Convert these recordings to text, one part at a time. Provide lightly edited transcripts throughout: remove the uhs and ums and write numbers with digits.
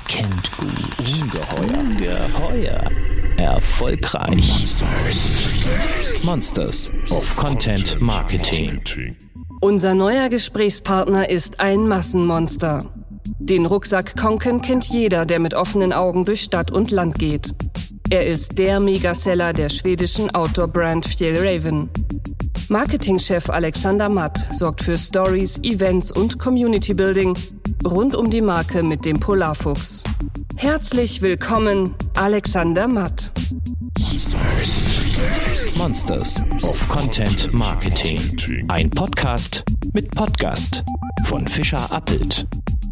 erkennt gut, ungeheuer, geheuer, erfolgreich. Monsters of Content Marketing. Unser neuer Gesprächspartner ist ein Massenmonster. Den Rucksack Konken kennt jeder, der mit offenen Augen durch Stadt und Land geht. Er ist der Megaseller der schwedischen Outdoor-Brand Fjällräven. Marketingchef Alexander Matt sorgt für Stories, Events und Community-Building rund um die Marke mit dem Polarfuchs. Herzlich willkommen, Alexander Matt. Monsters of Content Marketing. Ein Podcast mit Podcast von Fischer Appelt.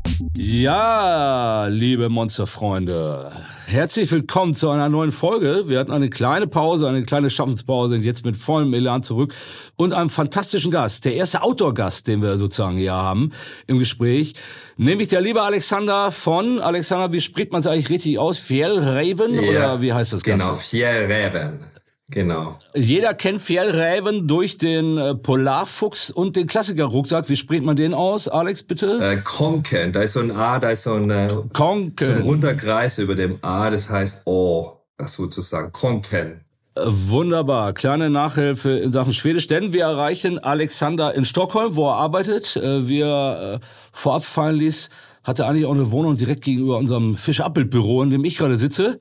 Ja, liebe Monsterfreunde, herzlich willkommen zu einer neuen Folge. Wir hatten eine kleine Pause, eine kleine Schaffenspause und jetzt mit vollem Elan zurück und einem fantastischen Gast, der erste Outdoor-Gast, den wir sozusagen hier haben im Gespräch, nämlich der liebe Alexander, wie spricht man es eigentlich richtig aus? Fjällräven oder wie heißt das Ganze? Genau, Fjällräven. Genau. Jeder kennt Fjällräven durch den Polarfuchs und den Klassiker-Rucksack. Wie spricht man den aus, Alex, bitte? Konken. Da ist so ein A, da ist so ein runder Kreis über dem A, das heißt O, das sozusagen. Konken. Wunderbar. Kleine Nachhilfe in Sachen Schwedisch, denn wir erreichen Alexander in Stockholm, wo er arbeitet. Vorab fallen ließ, hat er eigentlich auch eine Wohnung direkt gegenüber unserem Fischer-Appelt-Büro, in dem ich gerade sitze.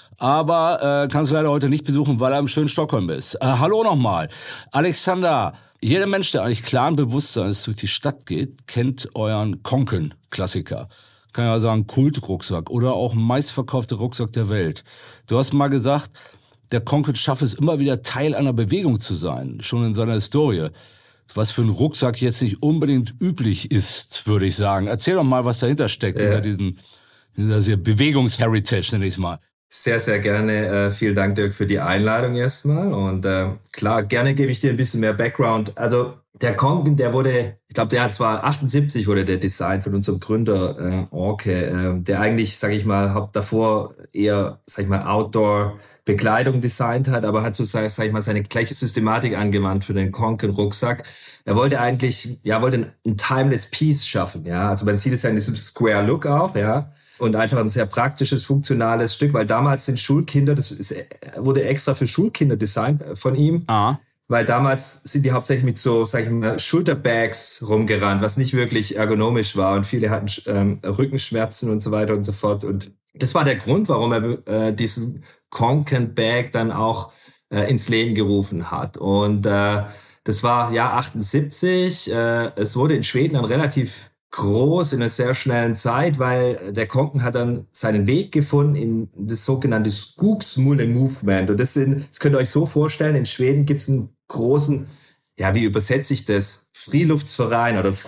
Aber kann es leider heute nicht besuchen, weil er im schönen Stockholm ist. Hallo nochmal. Alexander, jeder Mensch, der eigentlich klaren Bewusstseins durch die Stadt geht, kennt euren Konken-Klassiker. Kann ja sagen Kultrucksack oder auch meistverkaufte Rucksack der Welt. Du hast mal gesagt, der Konken schafft es immer wieder Teil einer Bewegung zu sein, schon in seiner Historie. Was für ein Rucksack jetzt nicht unbedingt üblich ist, würde ich sagen. Erzähl doch mal, was dahinter steckt, hinter dieser Bewegungsheritage, nenne ich es mal. Sehr, sehr gerne. Vielen Dank, Dirk, für die Einladung erstmal. Und klar, gerne gebe ich dir ein bisschen mehr Background. Also der Konken, der wurde, ich glaube, der war 78 wurde der Design von unserem Gründer Orke, der eigentlich, sage ich mal, davor eher, sage ich mal, Outdoor-Bekleidung designt hat, aber hat so, sage ich mal, seine gleiche Systematik angewandt für den Konken-Rucksack. Er wollte eigentlich, wollte ein timeless piece schaffen, ja. Also man sieht es ja in diesem Square Look auch, ja. Und einfach ein sehr praktisches, funktionales Stück, weil damals sind Schulkinder, wurde extra für Schulkinder designt von ihm. Weil damals sind die hauptsächlich mit so, sag ich mal, Schulterbags rumgerannt, was nicht wirklich ergonomisch war. Und viele hatten Rückenschmerzen und so weiter und so fort. Und das war der Grund, warum er diesen Konken Bag dann auch ins Leben gerufen hat. Und das war Jahr 78. Es wurde in Schweden dann relativ groß in einer sehr schnellen Zeit, weil der Konken hat dann seinen Weg gefunden in das sogenannte Skogsmulle-Movement. Und das könnt ihr euch so vorstellen, in Schweden gibt es einen großen, wie übersetze ich das, Friluftsverein oder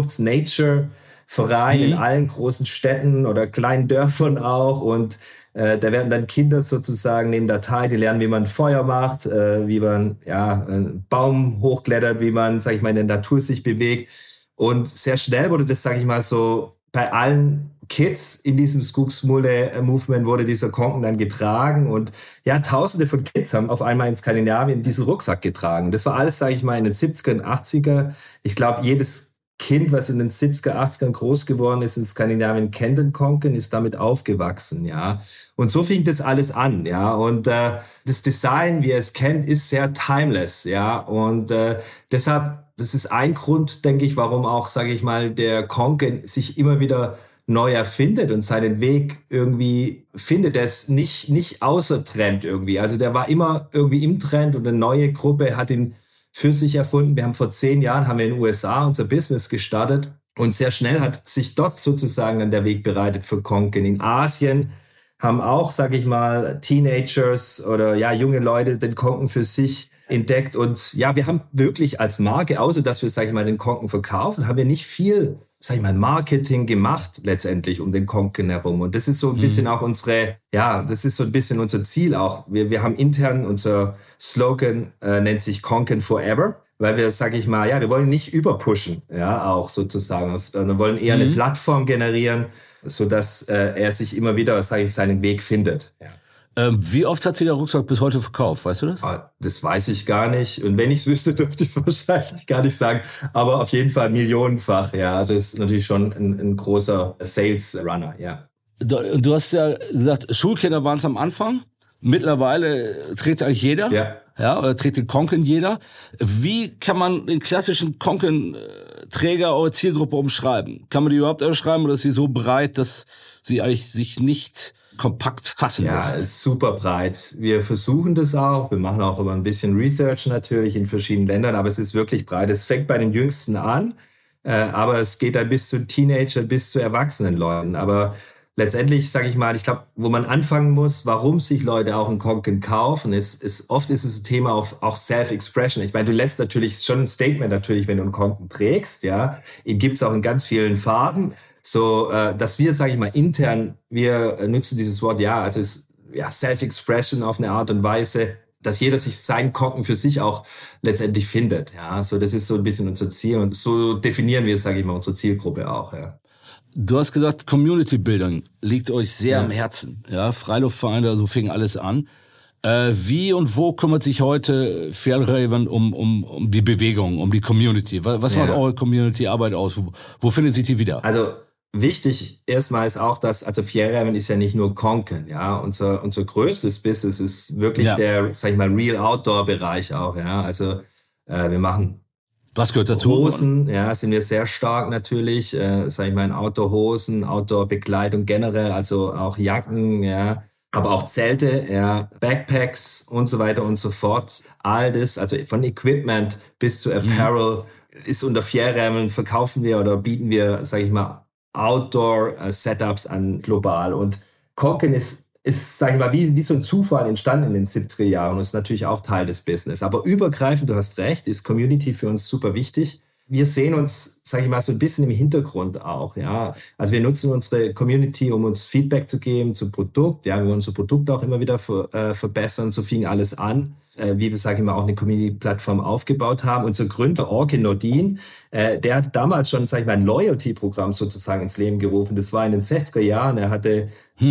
Freiluft-Nature-Verein in allen großen Städten oder kleinen Dörfern auch. Und da werden dann Kinder sozusagen nehmen da teil, die lernen, wie man Feuer macht, wie man einen Baum hochklettert, wie man, sag ich mal, in der Natur sich bewegt. Und sehr schnell wurde das, sage ich mal so, bei allen Kids in diesem Skogsmulle-Movement wurde dieser Konken dann getragen. Und Tausende von Kids haben auf einmal in Skandinavien diesen Rucksack getragen. Das war alles, sage ich mal, in den 70er und 80er. Ich glaube, jedes Kind, was in den 70er, 80ern groß geworden ist in Skandinavien, kennt den Konken, ist damit aufgewachsen, ja. Und so fing das alles an, ja. Und das Design, wie ihr es kennt, ist sehr timeless, ja. Und deshalb, das ist ein Grund, denke ich, warum auch, sage ich mal, der Konken sich immer wieder neu erfindet und seinen Weg irgendwie findet. Der ist nicht außer Trend irgendwie. Also der war immer irgendwie im Trend und eine neue Gruppe hat ihn für sich erfunden. Wir haben vor 10 Jahren, in den USA unser Business gestartet und sehr schnell hat sich dort sozusagen dann der Weg bereitet für Konken. In Asien haben auch, sage ich mal, Teenagers oder junge Leute den Konken für sich entdeckt. Und wir haben wirklich als Marke, außer dass wir, sag ich mal, den Konken verkaufen, haben wir nicht viel, sag ich mal, Marketing gemacht letztendlich um den Konken herum. Und das ist so ein bisschen auch das ist so ein bisschen unser Ziel auch. Wir haben intern, unser Slogan nennt sich Konken Forever, weil wir, sag ich mal, wir wollen nicht überpushen, auch sozusagen. Wir wollen eher eine Plattform generieren, sodass er sich immer wieder, sage ich, seinen Weg findet, Wie oft hat sich der Rucksack bis heute verkauft, weißt du das? Das weiß ich gar nicht. Und wenn ich es wüsste, dürfte ich es wahrscheinlich gar nicht sagen. Aber auf jeden Fall millionenfach, Also ist natürlich schon ein großer Sales-Runner, Du hast ja gesagt, Schulkinder waren es am Anfang. Mittlerweile trägt eigentlich jeder. Ja, oder trägt den Konken jeder. Wie kann man den klassischen Konken-Träger oder Zielgruppe umschreiben? Kann man die überhaupt umschreiben oder ist sie so breit, dass sie eigentlich sich nicht kompakt fassen lässt? Ja, ist super breit. Wir versuchen das auch. Wir machen auch immer ein bisschen Research natürlich in verschiedenen Ländern, aber es ist wirklich breit. Es fängt bei den Jüngsten an, aber es geht dann bis zu Teenager, bis zu erwachsenen Leuten. Aber letztendlich, sage ich mal, ich glaube, wo man anfangen muss, warum sich Leute auch einen Konken kaufen, oft ist es ein Thema auch Self-Expression. Ich meine, du lässt natürlich schon ein Statement natürlich, wenn du einen Konken trägst, ja. Ihn gibt's auch in ganz vielen Farben. So, dass wir, sage ich mal, intern, wir nutzen dieses Wort, Self-Expression auf eine Art und Weise, dass jeder sich seinen Konken für sich auch letztendlich findet. Ja, so das ist so ein bisschen unser Ziel und so definieren wir, sage ich mal, unsere Zielgruppe auch. Ja. Du hast gesagt, Community Building liegt euch sehr am Herzen. Ja, Freiluftvereine, so fing alles an. Wie und wo kümmert sich heute Fjällräven um die Bewegung, um die Community? Was macht eure Community-Arbeit aus? Wo findet sich die wieder? Also wichtig erstmal ist auch, dass, also Fjällräven ist ja nicht nur Konken, ja. Unser größtes Business ist wirklich der, sag ich mal, Real-Outdoor-Bereich auch, ja. Also wir machen was gehört dazu? Hosen, ja, sind wir sehr stark natürlich, sag ich mal, in Outdoor-Hosen, Outdoor-Bekleidung generell, also auch Jacken, ja, aber auch Zelte, ja, Backpacks und so weiter und so fort. All das, also von Equipment bis zu Apparel, ist unter Fjällräven, verkaufen wir oder bieten wir, sag ich mal, Outdoor-Setups an global. Und Konken ist, sag ich mal, wie so ein Zufall entstanden in den 70er Jahren und ist natürlich auch Teil des Business. Aber übergreifend, du hast recht, ist Community für uns super wichtig. Wir sehen uns, sag ich mal, so ein bisschen im Hintergrund auch, ja. Also wir nutzen unsere Community, um uns Feedback zu geben zum Produkt. Ja, wir wollen unser Produkt auch immer wieder verbessern. So fing alles an, wie wir, sag ich mal, auch eine Community-Plattform aufgebaut haben. Unser Gründer, Orkin Nordin, der hat damals schon, sag ich mal, ein Loyalty-Programm sozusagen ins Leben gerufen. Das war in den 60er Jahren. Er hatte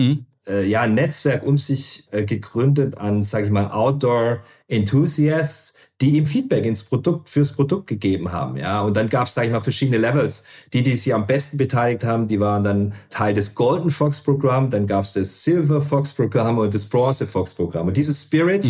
ein Netzwerk um sich gegründet an, sage ich mal, Outdoor-Enthusiasts, die ihm Feedback fürs Produkt gegeben haben, ja. Und dann gab es, sage ich mal, verschiedene Levels. Die sich am besten beteiligt haben, die waren dann Teil des Golden Fox Programm, dann gab es das Silver Fox Programm und das Bronze Fox Programm. Und dieses Spirit,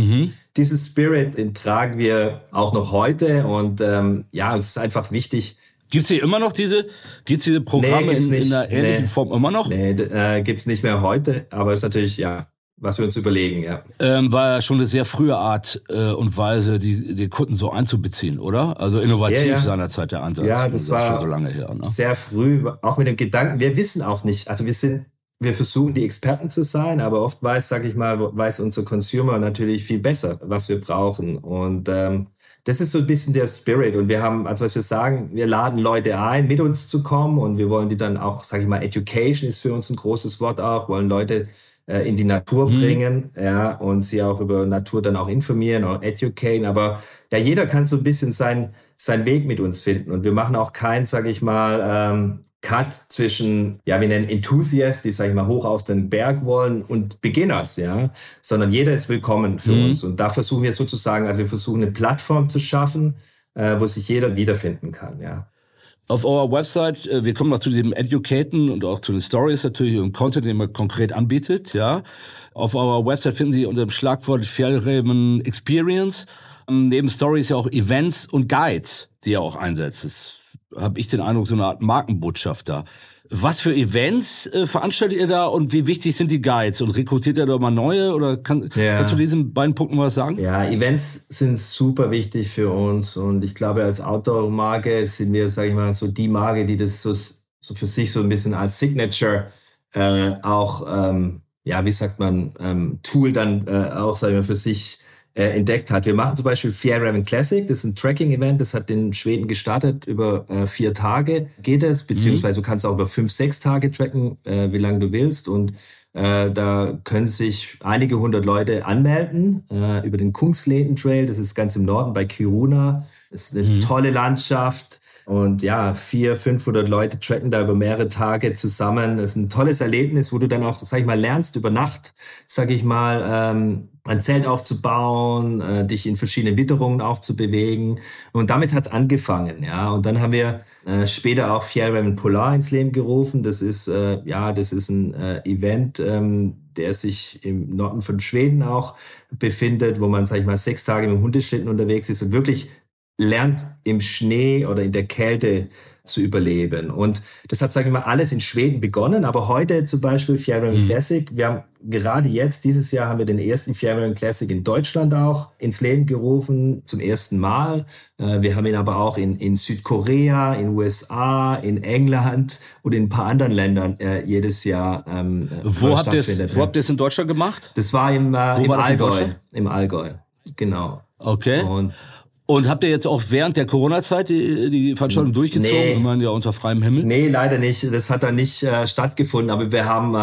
den tragen wir auch noch heute. Und es ist einfach wichtig. Gibt's hier immer noch diese Programme in einer ähnlichen Form immer noch? Nee, gibt's nicht mehr heute, aber ist natürlich, was wir uns überlegen, ja. War ja schon eine sehr frühe Art und Weise, die Kunden so einzubeziehen, oder? Also innovativ seinerzeit der Ansatz. Ja, das war schon so lange her, ne? Sehr früh, auch mit dem Gedanken, wir wissen auch nicht, also wir versuchen die Experten zu sein, aber oft weiß unser Consumer natürlich viel besser, was wir brauchen. Und das ist so ein bisschen der Spirit. Und wir haben, also was wir sagen, wir laden Leute ein, mit uns zu kommen und wir wollen die dann auch, sage ich mal, Education ist für uns ein großes Wort auch, wollen Leute in die Natur bringen, ja, und sie auch über Natur dann auch informieren oder educaten. Aber ja, jeder kann so ein bisschen seinen Weg mit uns finden. Und wir machen auch keinen, sage ich mal, Cut zwischen, wir nennen Enthusiasts, die, sag ich mal, hoch auf den Berg wollen und Beginners, ja, sondern jeder ist willkommen für uns. Und da versuchen wir sozusagen, also wir versuchen eine Plattform zu schaffen, wo sich jeder wiederfinden kann, ja. Auf eurer Website, wir kommen noch zu dem Educaten und auch zu den Stories natürlich und Content, den man konkret anbietet, ja. Auf eurer Website finden Sie unter dem Schlagwort Fjällräven Experience neben Stories ja auch Events und Guides, die ihr auch einsetzt. Das habe ich den Eindruck, so eine Art Markenbotschafter. Was für Events veranstaltet ihr da und wie wichtig sind die Guides? Und rekrutiert ihr da mal neue? Oder kannst du diesen beiden Punkten was sagen? Ja, Events sind super wichtig für uns und ich glaube, als Outdoor-Marke sind wir, sage ich mal, so die Marke, die das so für sich so ein bisschen als Signature Tool dann auch, sagen wir, für sich entdeckt hat. Wir machen zum Beispiel Fjällräven Classic, das ist ein Tracking-Event, das hat in Schweden gestartet, über 4 Tage geht es, beziehungsweise du kannst auch über 5-6 Tage tracken, wie lange du willst und da können sich einige 100 Leute anmelden über den Kungsleden Trail, das ist ganz im Norden bei Kiruna, das ist eine tolle Landschaft Und ja, 400-500 Leute tracken da über mehrere Tage zusammen. Das ist ein tolles Erlebnis, wo du dann auch, sag ich mal, lernst über Nacht, sag ich mal, ein Zelt aufzubauen, dich in verschiedenen Witterungen auch zu bewegen. Und damit hat's angefangen, ja. Und dann haben wir später auch Fjällräven Polar ins Leben gerufen. Das ist ein Event, der sich im Norden von Schweden auch befindet, wo man, sag ich mal, 6 Tage mit dem Hundeschlitten unterwegs ist und wirklich lernt, im Schnee oder in der Kälte zu überleben. Und das hat, sage ich mal, alles in Schweden begonnen. Aber heute zum Beispiel Fjällräven Classic. Wir haben gerade jetzt, dieses Jahr, haben wir den ersten Fjällräven Classic in Deutschland auch ins Leben gerufen, zum ersten Mal. Wir haben ihn aber auch in Südkorea, in USA, in England und in ein paar anderen Ländern jedes Jahr Wo habt ihr es in Deutschland gemacht? Das war im Allgäu. Im Allgäu, genau. Okay. Und habt ihr jetzt auch während der Corona-Zeit die Veranstaltung durchgezogen? Nee. Ich meine, ja unter freiem Himmel. Nee, leider nicht. Das hat dann nicht stattgefunden. Aber wir haben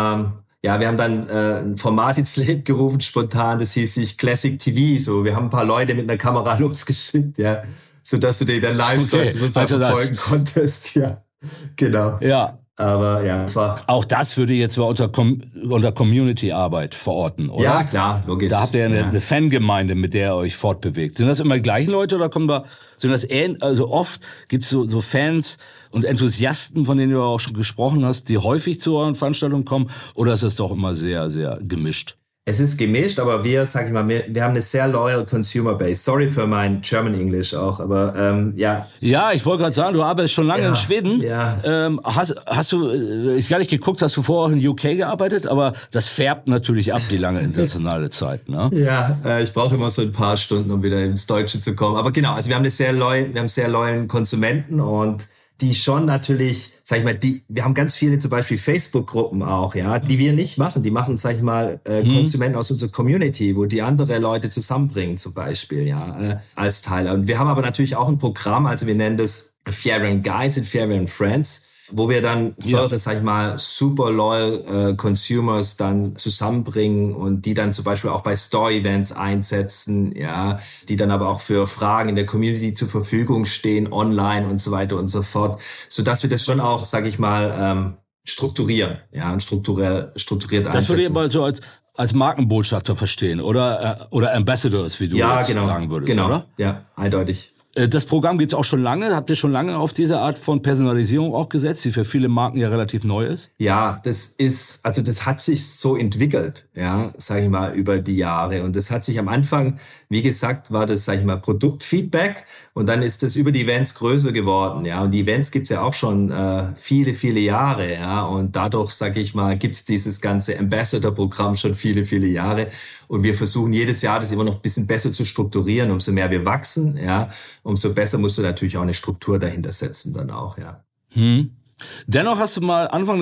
dann ein Format ins Leben gerufen, spontan. Das hieß sich Classic TV. So, wir haben ein paar Leute mit einer Kamera losgeschickt, ja, sodass du den dann live sozusagen verfolgen konntest. Ja, genau. Ja. Aber ja, das war auch das würde ich jetzt mal unter Community-Arbeit verorten, oder? Ja, klar, logisch. Da habt ihr eine Fangemeinde, mit der ihr euch fortbewegt. Sind das immer die gleichen Leute oder sind das also oft gibt's so Fans und Enthusiasten, von denen du auch schon gesprochen hast, die häufig zu euren Veranstaltungen kommen, oder ist das doch immer sehr, sehr gemischt? Es ist gemischt, aber wir haben eine sehr loyal Consumer Base. Sorry für mein German English auch, aber ja. Ja, ich wollte gerade sagen, du arbeitest schon lange in Schweden. Ja. Hast du, ich gar nicht geguckt, hast du vorher auch in UK gearbeitet, aber das färbt natürlich ab, die lange internationale Zeit, ne? Ja, ich brauche immer so ein paar Stunden, um wieder ins Deutsche zu kommen. Aber genau, also wir haben sehr loyalen Konsumenten und die schon natürlich, sag ich mal, wir haben ganz viele zum Beispiel Facebook-Gruppen auch, ja, die wir nicht machen. Die machen, sag ich mal, Konsumenten aus unserer Community, wo die andere Leute zusammenbringen zum Beispiel, ja, als Teiler. Und wir haben aber natürlich auch ein Programm, also wir nennen das Fjällräven Guides und Fjällräven Friends, wo wir dann solche, sag ich mal, super loyal Consumers dann zusammenbringen und die dann zum Beispiel auch bei Store-Events einsetzen, ja, die dann aber auch für Fragen in der Community zur Verfügung stehen, online und so weiter und so fort, sodass wir das schon auch, sag ich mal, strukturieren, ja, und strukturiert einsetzen. Das würde ich aber so als Markenbotschafter verstehen, oder Ambassadors, wie du jetzt sagen würdest, genau, oder? Ja, eindeutig. Das Programm gibt's auch schon lange. Habt ihr schon lange auf diese Art von Personalisierung auch gesetzt, die für viele Marken ja relativ neu ist? Ja, das hat sich so entwickelt, ja, sage ich mal, über die Jahre. Und das hat sich am Anfang, wie gesagt, war das, sage ich mal, Produktfeedback. Und dann ist das über die Events größer geworden, ja. Und die Events gibt's ja auch schon viele, viele Jahre, ja. Und dadurch, sage ich mal, gibt's dieses ganze Ambassador-Programm schon viele, viele Jahre. Und wir versuchen jedes Jahr, das immer noch ein bisschen besser zu strukturieren. Umso mehr wir wachsen, ja, umso besser musst du natürlich auch eine Struktur dahinter setzen dann auch, ja. Dennoch hast du mal Anfang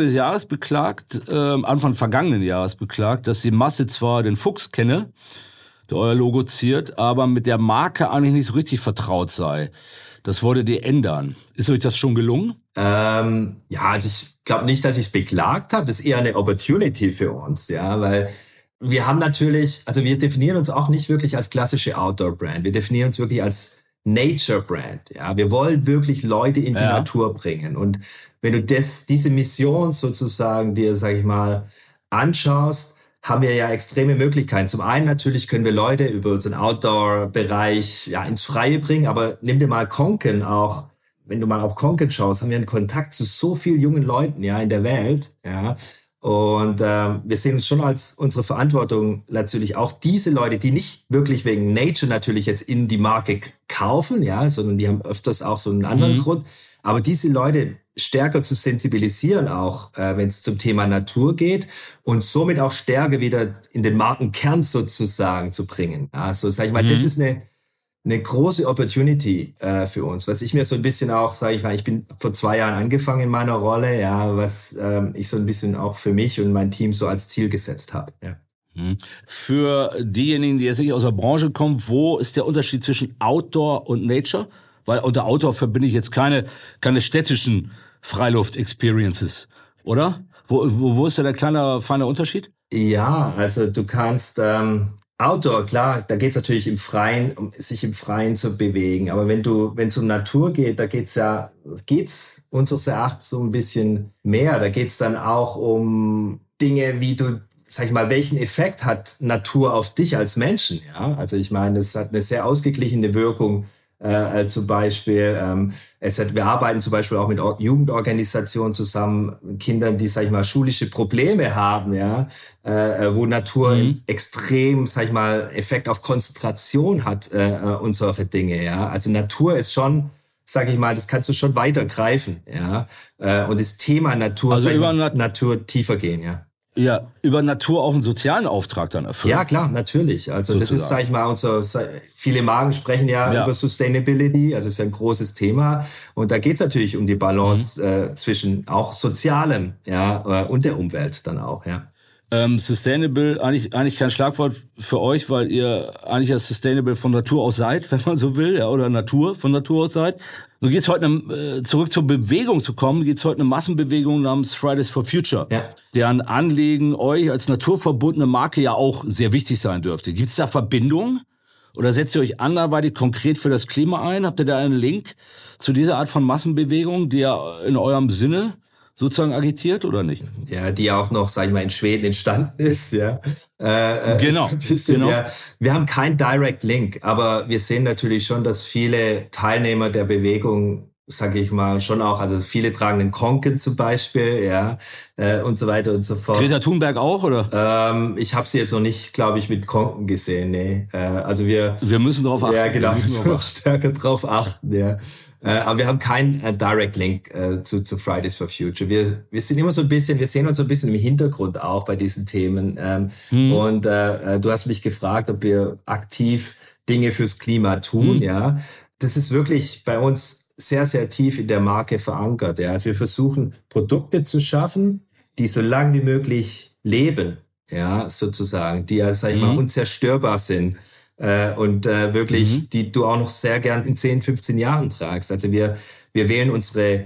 vergangenen Jahres beklagt, dass die Masse zwar den Fuchs kenne, der euer Logo ziert, aber mit der Marke eigentlich nicht so richtig vertraut sei. Das wolltet ihr ändern. Ist euch das schon gelungen? Also ich glaube nicht, dass ich es beklagt habe. Das ist eher eine Opportunity für uns, ja, weil wir haben natürlich, also wir definieren uns auch nicht wirklich als klassische Outdoor-Brand. Wir definieren uns wirklich als Nature-Brand, ja. Wir wollen wirklich Leute in die Natur bringen. Und wenn du diese Mission sozusagen dir, sag ich mal, anschaust, haben wir ja extreme Möglichkeiten. Zum einen natürlich können wir Leute über unseren Outdoor-Bereich ins Freie bringen, aber nimm dir mal Konken auch. Wenn du mal auf Konken schaust, haben wir einen Kontakt zu so vielen jungen Leuten, in der Welt, ja. Und wir sehen uns schon als unsere Verantwortung natürlich auch diese Leute, die nicht wirklich wegen Nature natürlich jetzt in die Marke kaufen, ja, sondern die haben öfters auch so einen anderen Grund. Aber diese Leute stärker zu sensibilisieren auch, wenn es zum Thema Natur geht und somit auch stärker wieder in den Markenkern sozusagen zu bringen. Also sag ich mal, das ist eine große Opportunity für uns, was ich mir so ein bisschen auch, sage ich mal, ich bin vor 2 Jahren angefangen in meiner Rolle, was ich so ein bisschen auch für mich und mein Team so als Ziel gesetzt habe. Ja. Für diejenigen, die jetzt nicht aus der Branche kommen, wo ist der Unterschied zwischen Outdoor und Nature? Weil unter Outdoor verbinde ich jetzt keine städtischen Freiluft-Experiences, oder? Wo ist da der kleine, feine Unterschied? Ja, also du kannst Outdoor, klar, da geht's natürlich im Freien, um sich im Freien zu bewegen. Aber wenn es um Natur geht, da geht's unseres Erachtens so ein bisschen mehr. Da geht's dann auch um Dinge, wie du, sag ich mal, welchen Effekt hat Natur auf dich als Menschen? Ja, also ich meine, es hat eine sehr ausgeglichene Wirkung. Zum Beispiel, wir arbeiten zum Beispiel auch mit Jugendorganisationen zusammen, Kindern, die, sag ich mal, schulische Probleme haben, ja, wo Natur extrem, sag ich mal, Effekt auf Konzentration hat und solche Dinge, ja. Also Natur ist schon, sag ich mal, das kannst du schon weitergreifen, ja. Und das Thema Natur, also über Natur tiefer gehen, ja. Ja, über Natur auch einen sozialen Auftrag dann erfüllen. Ja, klar, natürlich. Also sozusagen. Das ist, sag ich mal, viele Marken sprechen ja über Sustainability, also ist ja ein großes Thema. Und da geht's natürlich um die Balance zwischen auch Sozialem, ja, und der Umwelt dann auch, ja. Sustainable, eigentlich kein Schlagwort für euch, weil ihr eigentlich ja sustainable von Natur aus seid, wenn man so will, ja, oder von Natur aus seid. Nun geht's heute, zurück zur Bewegung zu kommen, geht's heute eine Massenbewegung namens Fridays for Future, deren Anliegen euch als naturverbundene Marke ja auch sehr wichtig sein dürfte. Gibt's da Verbindungen? Oder setzt ihr euch anderweitig konkret für das Klima ein? Habt ihr da einen Link zu dieser Art von Massenbewegung, die ja in eurem Sinne sozusagen agitiert oder nicht? Ja, die auch noch, sag ich mal, in Schweden entstanden ist, ja. Genau. Ja, wir haben keinen Direct Link, aber wir sehen natürlich schon, dass viele Teilnehmer der Bewegung, sage ich mal, schon auch, also viele tragen den Konken zum Beispiel, ja, und so weiter und so fort. Greta Thunberg auch, oder? Ich habe sie jetzt noch nicht, glaube ich, mit Konken gesehen, nee. Also wir müssen darauf achten. Ja, genau, wir müssen noch stärker drauf achten, ja. Aber wir haben keinen Direct Link zu Fridays for Future. Wir sind immer so ein bisschen, wir sehen uns so ein bisschen im Hintergrund auch bei diesen Themen. Und du hast mich gefragt, ob wir aktiv Dinge fürs Klima tun, ja. Das ist wirklich bei uns sehr, sehr tief in der Marke verankert, ja. Also wir versuchen, Produkte zu schaffen, die so lang wie möglich leben, ja, sozusagen, die ja, sag ich mal, unzerstörbar sind. Und wirklich, die du auch noch sehr gern in 10, 15 Jahren tragst. Also wir wählen unsere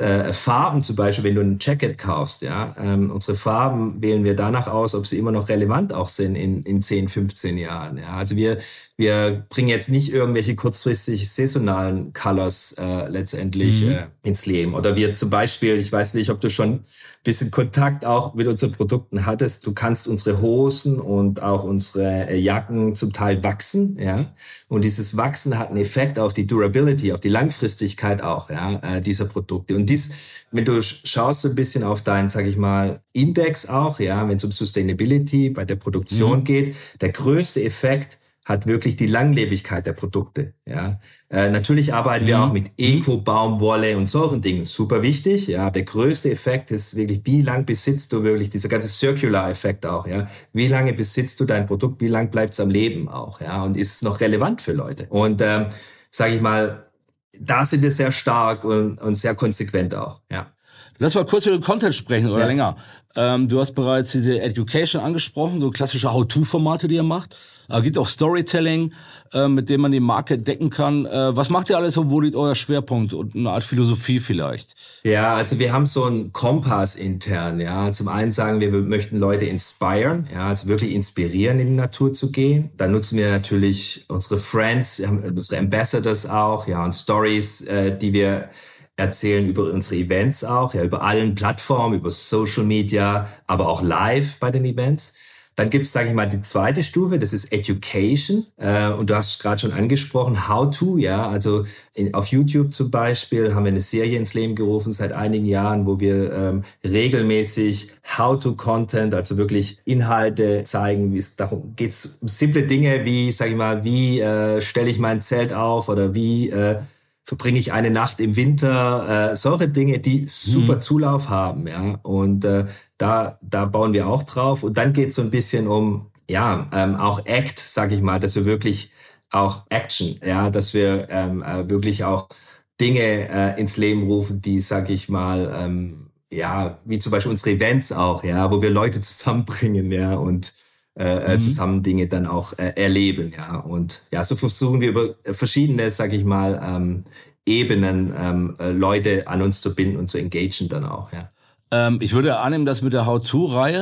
Farben zum Beispiel, wenn du ein Jacket kaufst, ja, unsere Farben wählen wir danach aus, ob sie immer noch relevant auch sind in 10, 15 Jahren. Ja. Also wir bringen jetzt nicht irgendwelche kurzfristig saisonalen Colors letztendlich ins Leben. Oder wir zum Beispiel, ich weiß nicht, ob du schon ein bisschen Kontakt auch mit unseren Produkten hattest. Du kannst unsere Hosen und auch unsere Jacken zum Teil wachsen, ja. Und dieses Wachsen hat einen Effekt auf die Durability, auf die Langfristigkeit auch, ja, dieser Produkte. Und wenn du schaust so ein bisschen auf deinen, sag ich mal, Index auch, ja, wenn es um Sustainability bei der Produktion geht, der größte Effekt hat wirklich die Langlebigkeit der Produkte, ja. Natürlich arbeiten wir auch mit Eco-Baumwolle und solchen Dingen, super wichtig, ja. Der größte Effekt ist wirklich, wie lang besitzt du wirklich, dieser ganze Circular-Effekt auch, ja. Wie lange besitzt du dein Produkt, wie lang bleibt es am Leben auch, ja. Und ist es noch relevant für Leute? Und, sage ich mal, da sind wir sehr stark und sehr konsequent auch, ja. Lass mal kurz über den Content sprechen oder länger. Du hast bereits diese Education angesprochen, so klassische How-to-Formate, die ihr macht. Gibt auch Storytelling, mit dem man die Marke decken kann. Was macht ihr alles und wo liegt euer Schwerpunkt und eine Art Philosophie vielleicht? Ja, also wir haben so einen Kompass intern, ja. Zum einen sagen wir möchten Leute inspirieren, ja, also wirklich inspirieren, in die Natur zu gehen. Da nutzen wir natürlich unsere Friends, wir haben unsere Ambassadors auch, ja, und Stories, die wir erzählen über unsere Events auch, ja, über allen Plattformen, über Social Media, aber auch live bei den Events. Dann gibt's, sage ich mal, die zweite Stufe, das ist Education. Und du hast gerade schon angesprochen, How to, ja, also auf YouTube zum Beispiel haben wir eine Serie ins Leben gerufen seit einigen Jahren, wo wir regelmäßig How-to-Content, also wirklich Inhalte zeigen, wie es darum geht, um simple Dinge wie, sage ich mal, wie stelle ich mein Zelt auf oder wie verbringe ich eine Nacht im Winter, solche Dinge, die super Zulauf haben, ja, und da bauen wir auch drauf. Und dann geht's so ein bisschen um, ja, auch Act, sag ich mal, dass wir wirklich auch Action, ja, dass wir wirklich auch Dinge ins Leben rufen, die, sag ich mal, ja, wie zum Beispiel unsere Events auch, ja, wo wir Leute zusammenbringen, ja, und zusammen Dinge dann auch erleben, ja. Und ja, so versuchen wir über verschiedene, sag ich mal, Ebenen Leute an uns zu binden und zu engagen dann auch, ja. Ich würde annehmen, dass mit der How-to-Reihe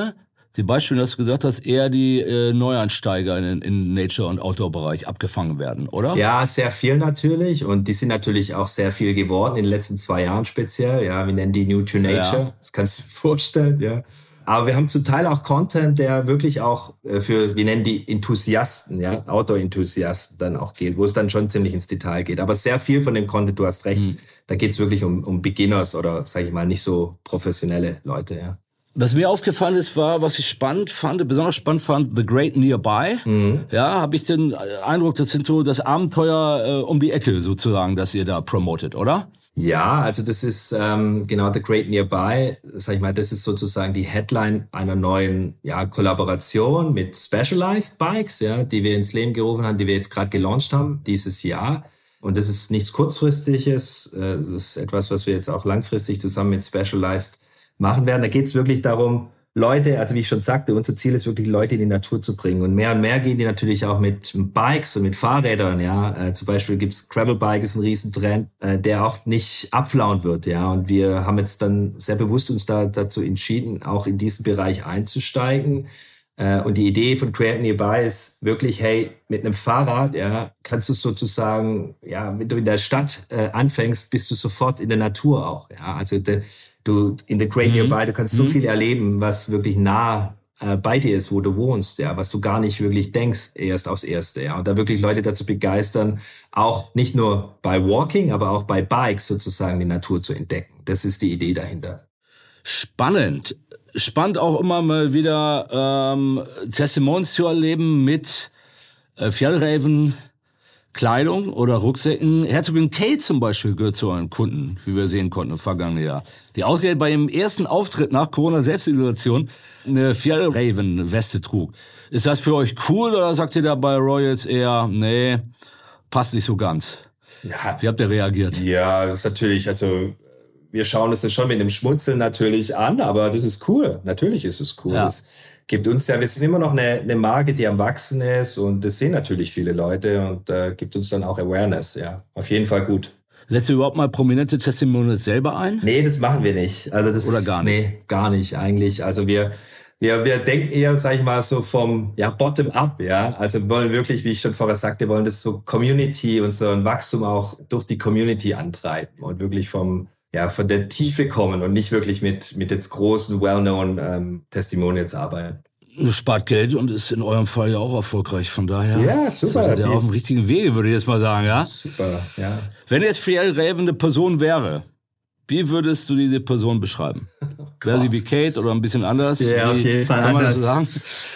die Beispiele, dass du gesagt hast, eher die Neueinsteiger in Nature- und Outdoor-Bereich abgefangen werden, oder? Ja, sehr viel natürlich. Und die sind natürlich auch sehr viel geworden in den letzten 2 Jahren speziell. Ja, wir nennen die New to Nature. Ja. Das kannst du dir vorstellen, ja. Aber wir haben zum Teil auch Content, der wirklich auch für, wir nennen die Enthusiasten, ja, Outdoor-Enthusiasten dann auch geht, wo es dann schon ziemlich ins Detail geht. Aber sehr viel von dem Content, du hast recht, da geht es wirklich um Beginners oder, sage ich mal, nicht so professionelle Leute, ja. Was mir aufgefallen ist, war, was ich besonders spannend fand, The Great Nearby. Ja, habe ich den Eindruck, das sind so das Abenteuer um die Ecke sozusagen, das ihr da promotet, oder? Ja, also das ist genau The Great Nearby, sag ich mal, das ist sozusagen die Headline einer neuen Kollaboration mit Specialized Bikes, ja, die wir ins Leben gerufen haben, die wir jetzt gerade gelauncht haben dieses Jahr. Und das ist nichts Kurzfristiges, das ist etwas, was wir jetzt auch langfristig zusammen mit Specialized machen werden. Da geht es wirklich darum, Leute, also wie ich schon sagte, unser Ziel ist wirklich, Leute in die Natur zu bringen. Und mehr gehen die natürlich auch mit Bikes und mit Fahrrädern, ja. Zum Beispiel gibt's Gravelbike, ist ein Riesentrend, der auch nicht abflauen wird, ja. Und wir haben jetzt dann sehr bewusst uns dazu entschieden, auch in diesen Bereich einzusteigen. Und die Idee von Create Nearby ist wirklich, hey, mit einem Fahrrad, ja, kannst du sozusagen, ja, wenn du in der Stadt anfängst, bist du sofort in der Natur auch, ja. Also du in The Great Nearby, du kannst so viel erleben, was wirklich nah bei dir ist, wo du wohnst, ja, was du gar nicht wirklich denkst, erst aufs Erste, ja. Und da wirklich Leute dazu begeistern, auch nicht nur bei Walking, aber auch bei Bikes sozusagen die Natur zu entdecken. Das ist die Idee dahinter. Spannend. Spannend auch immer mal wieder Testimonials zu erleben mit Fjällräven, Kleidung oder Rucksäcken. Herzogin Kate zum Beispiel gehört zu euren Kunden, wie wir sehen konnten im vergangenen Jahr. Die ausgerechnet bei ihrem ersten Auftritt nach Corona-Selbstisolation eine Fjällräven-Weste trug. Ist das für euch cool oder sagt ihr da bei Royals eher, nee, passt nicht so ganz? Ja. Wie habt ihr reagiert? Ja, das ist natürlich, also wir schauen uns das schon mit einem Schmunzeln natürlich an, aber das ist cool. Natürlich ist es cool. Ja. Es gibt uns ja, wir sind immer noch eine Marke, die am Wachsen ist und das sehen natürlich viele Leute und gibt uns dann auch Awareness, ja. Auf jeden Fall gut. Setzt ihr überhaupt mal prominente Testimonials selber ein? Nee, das machen wir nicht. Also das, oder gar nicht? Nee, gar nicht eigentlich. Also wir denken eher, sag ich mal, so vom bottom up, ja. Also wir wollen wirklich, wie ich schon vorher sagte, wir wollen das so Community und so ein Wachstum auch durch die Community antreiben und wirklich von der Tiefe kommen und nicht wirklich mit jetzt großen, well-known Testimonials arbeiten. Das spart Geld und ist in eurem Fall ja auch erfolgreich. Von daher ja, super. seid ihr auf dem richtigen Wege, würde ich jetzt mal sagen, ja? Super, ja. Wenn jetzt Fjällräven eine Person wäre, wie würdest du diese Person beschreiben? Wäre sie wie Kate oder ein bisschen anders? Ja, auf jeden Fall kann man anders. das so sagen?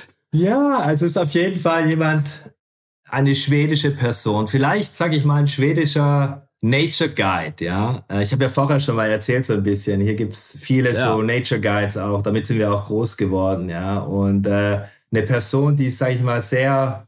Ja, also ist auf jeden Fall eine schwedische Person. Vielleicht, sag ich mal, ein schwedischer Nature Guide, ja. Ich habe ja vorher schon mal erzählt so ein bisschen. Hier gibt's viele so Nature Guides auch. Damit sind wir auch groß geworden, ja. Und eine Person, die, sag ich mal, sehr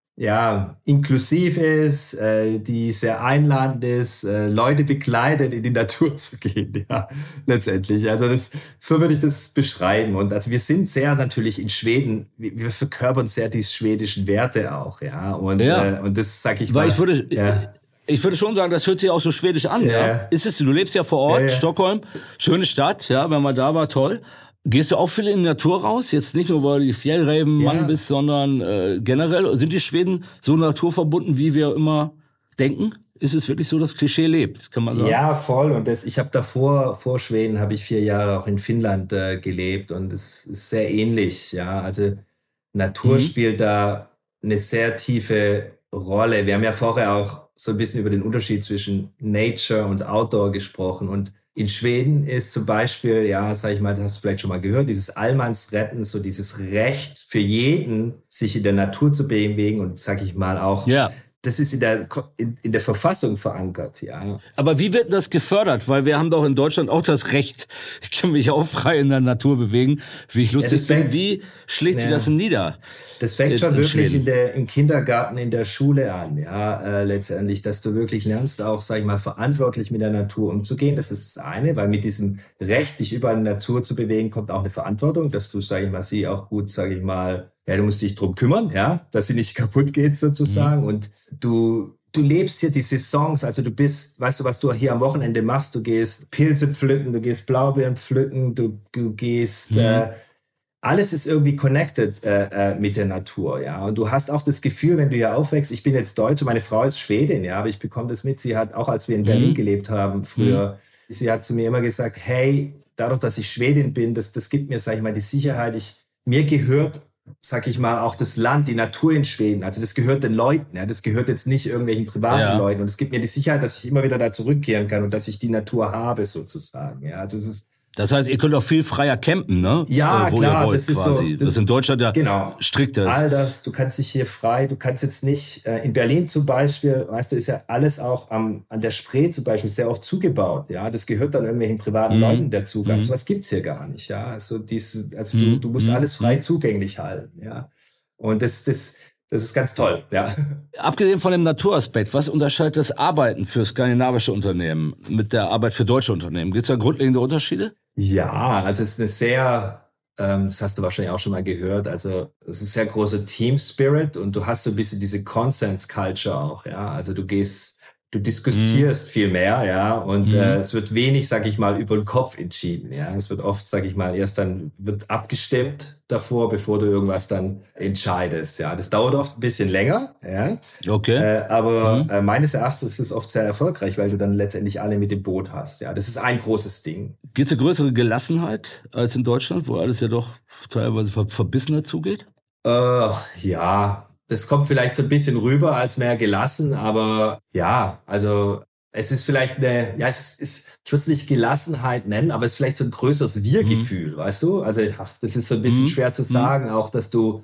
inklusiv ist, die sehr einladend ist, Leute begleitet, in die Natur zu gehen, ja, letztendlich. Also so würde ich das beschreiben. Und also wir sind sehr natürlich in Schweden, wir verkörpern sehr die schwedischen Werte auch, ja. Und das sag ich mal. Ich würde schon sagen, das hört sich auch so schwedisch an, ja. Ist es, du lebst ja vor Ort, Stockholm, schöne Stadt, ja, wenn man da war, toll. Gehst du auch viel in die Natur raus? Jetzt nicht nur, weil du Fjällräven-Mann bist, sondern generell. Sind die Schweden so naturverbunden, wie wir immer denken? Ist es wirklich so, dass Klischee lebt, kann man sagen? Ja, voll. Und ich habe vor Schweden, habe ich 4 Jahre auch in Finnland gelebt und es ist sehr ähnlich, ja. Also Natur spielt da eine sehr tiefe Rolle. Wir haben ja vorher auch so ein bisschen über den Unterschied zwischen Nature und Outdoor gesprochen. Und in Schweden ist zum Beispiel, sag ich mal, das hast du vielleicht schon mal gehört, dieses Allmannsretten, so dieses Recht für jeden, sich in der Natur zu bewegen und, sag ich mal, auch das ist in der Verfassung verankert, ja. Aber wie wird das gefördert? Weil wir haben doch in Deutschland auch das Recht, ich kann mich auch frei in der Natur bewegen, wie ich lustig bin. Wie schlägt sich das nieder? Das fängt schon wirklich im Kindergarten, in der Schule an, letztendlich, dass du wirklich lernst, auch, sag ich mal, verantwortlich mit der Natur umzugehen. Das ist das eine, weil mit diesem Recht, dich überall in der Natur zu bewegen, kommt auch eine Verantwortung, dass du, sag ich mal, sie auch gut, sag ich mal, du musst dich drum kümmern, dass sie nicht kaputt geht sozusagen. Und du lebst hier die Saisons, also du bist, weißt du, was du hier am Wochenende machst? Du gehst Pilze pflücken, du gehst Blaubeeren pflücken, du gehst alles ist irgendwie connected mit der Natur, ja. Und du hast auch das Gefühl, wenn du hier aufwächst, ich bin jetzt Deutsche, meine Frau ist Schwedin, ja, aber ich bekomme das mit. Sie hat auch, als wir in Berlin gelebt haben früher, sie hat zu mir immer gesagt, hey, dadurch, dass ich Schwedin bin, das gibt mir, sag ich mal, die Sicherheit. Mir gehört, sag ich mal, auch das Land, die Natur in Schweden. Also das gehört den Leuten, ja. Das gehört jetzt nicht irgendwelchen privaten Leuten. Und es gibt mir die Sicherheit, dass ich immer wieder da zurückkehren kann und dass ich die Natur habe, sozusagen. Ja, also das heißt, ihr könnt auch viel freier campen, ne? Ja, wo klar, ihr wollt, das ist quasi. so. Was in Deutschland ja strikter ist. All das, du kannst dich hier frei, du kannst jetzt nicht, in Berlin zum Beispiel, weißt du, ist ja alles auch an der Spree zum Beispiel sehr oft zugebaut, ja. Das gehört dann irgendwelchen privaten Leuten, der Zugang. So was gibt's hier gar nicht, ja. Also du musst alles frei zugänglich halten, ja. Und das ist ganz toll, ja. Abgesehen von dem Naturaspekt, was unterscheidet das Arbeiten für skandinavische Unternehmen mit der Arbeit für deutsche Unternehmen? Gibt es da grundlegende Unterschiede? Ja, also es ist eine sehr, das hast du wahrscheinlich auch schon mal gehört, also es ist ein sehr großer Team Spirit und du hast so ein bisschen diese Consens Culture auch, ja. Also du diskutierst viel mehr, ja, und es wird wenig, sag ich mal, über den Kopf entschieden, ja. Es wird oft, sag ich mal, wird abgestimmt davor, bevor du irgendwas dann entscheidest, ja. Das dauert oft ein bisschen länger, ja. Okay. Aber meines Erachtens ist es oft sehr erfolgreich, weil du dann letztendlich alle mit dem Boot hast, ja. Das ist ein großes Ding. Gibt es eine größere Gelassenheit als in Deutschland, wo alles ja doch teilweise verbissener zugeht? Ja. Das kommt vielleicht so ein bisschen rüber als mehr gelassen, aber ja, also es ist vielleicht ich würde es nicht Gelassenheit nennen, aber es ist vielleicht so ein größeres Wir-Gefühl, weißt du? Also das ist so ein bisschen schwer zu sagen, auch dass du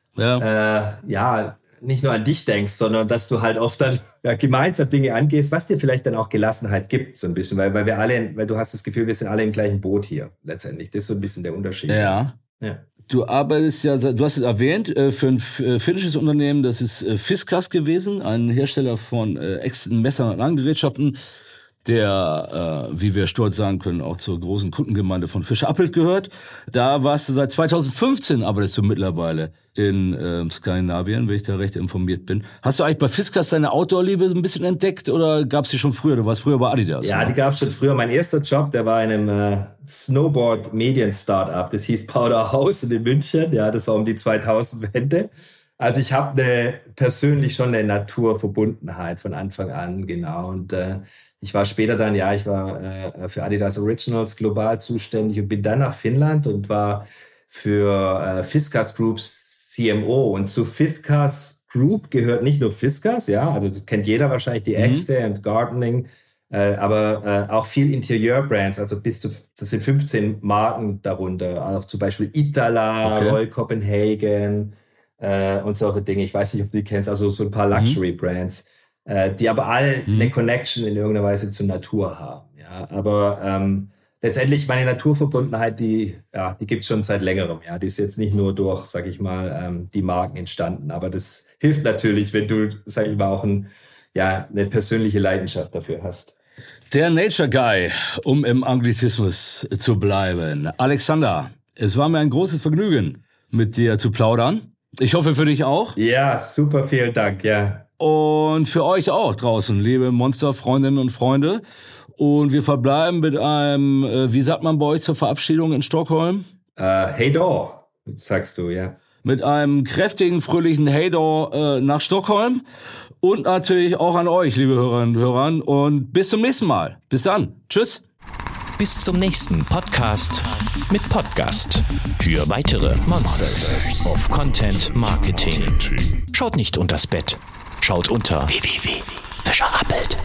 nicht nur an dich denkst, sondern dass du halt oft dann gemeinsam Dinge angehst, was dir vielleicht dann auch Gelassenheit gibt, so ein bisschen, weil du hast das Gefühl, wir sind alle im gleichen Boot hier letztendlich. Das ist so ein bisschen der Unterschied. Ja. Du arbeitest ja, du hast es erwähnt, für ein finnisches Unternehmen, das ist Fiskars gewesen, ein Hersteller von Messern und Angerätschaften, der, wie wir stolz sagen können, auch zur großen Kundengemeinde von Fischer Appelt gehört. Da warst du seit 2015, arbeitest du mittlerweile in Skandinavien, wenn ich da recht informiert bin. Hast du eigentlich bei Fiskars deine Outdoor-Liebe so ein bisschen entdeckt oder gab's die schon früher? Du warst früher bei Adidas. Ja, die gab's schon früher. Mein erster Job, der war in einem Snowboard-Medien-Startup. Das hieß Powder House in München. Ja, das war um die 2000-Wende. Also ich habe persönlich schon eine Naturverbundenheit von Anfang an, genau. Und ich war später dann, ich war für Adidas Originals global zuständig und bin dann nach Finnland und war für Fiskars Groups CMO. Und zu Fiskars Group gehört nicht nur Fiskars, ja, also das kennt jeder wahrscheinlich, die Äxte und Gardening, aber auch viel Interieurbrands, also das sind 15 Marken darunter, auch zum Beispiel Itala, Royal Copenhagen und solche Dinge. Ich weiß nicht, ob du die kennst, also so ein paar Luxury-Brands, die aber alle eine Connection in irgendeiner Weise zur Natur haben. Ja, aber letztendlich meine Naturverbundenheit, die gibt's schon seit längerem. Ja, die ist jetzt nicht nur durch, sag ich mal, die Marken entstanden, aber das hilft natürlich, wenn du, sag ich mal, auch eine persönliche Leidenschaft dafür hast. Der Nature Guy, um im Anglizismus zu bleiben. Alexander, es war mir ein großes Vergnügen, mit dir zu plaudern. Ich hoffe für dich auch. Ja, super, vielen Dank, ja. Und für euch auch draußen, liebe Monster-Freundinnen und Freunde. Und wir verbleiben mit einem, wie sagt man bei euch zur Verabschiedung in Stockholm? Hey do, sagst du, ja. Mit einem kräftigen, fröhlichen Hey do nach Stockholm. Und natürlich auch an euch, liebe Hörerinnen und Hörer. Und bis zum nächsten Mal. Bis dann. Tschüss. Bis zum nächsten Podcast mit Podcast. Für weitere Monsters of Content Marketing. Schaut nicht unters Bett. Schaut unter www.fischerappelt.de